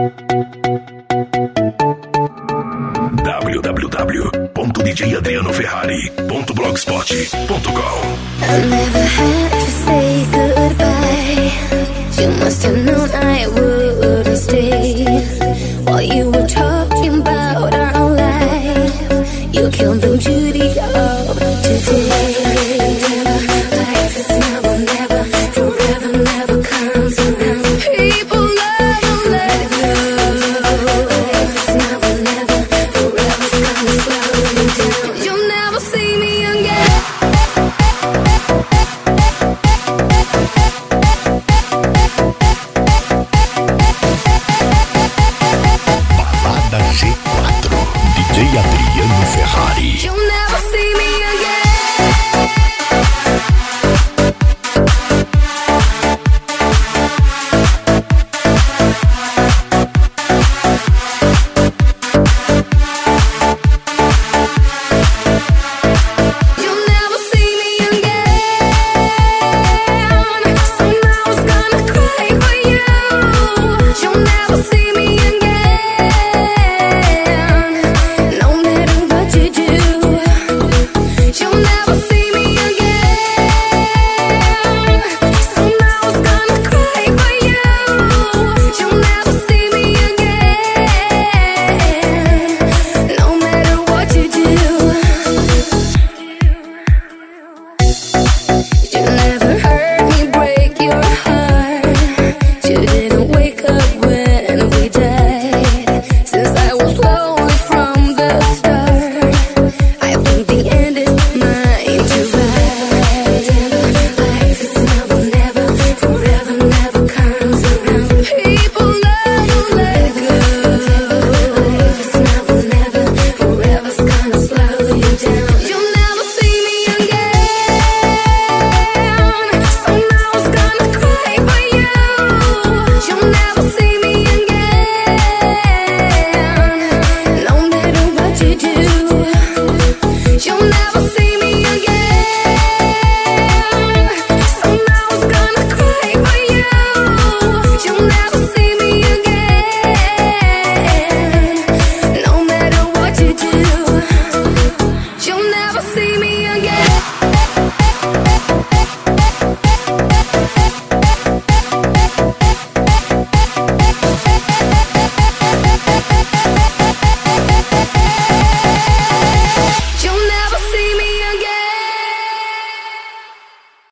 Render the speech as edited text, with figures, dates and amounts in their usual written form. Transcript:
www.djadrianoferrari.blogspot.com. I never had to say goodbye. You must have known I wouldn't stay. While you were talking about our life, you killed the beauty of today. Life is now or never, forever never comes around. People love let go. Life is now or never, forever's gonna slow you down. You'll never see me again. Balada G4, DJ Adriano Ferrari.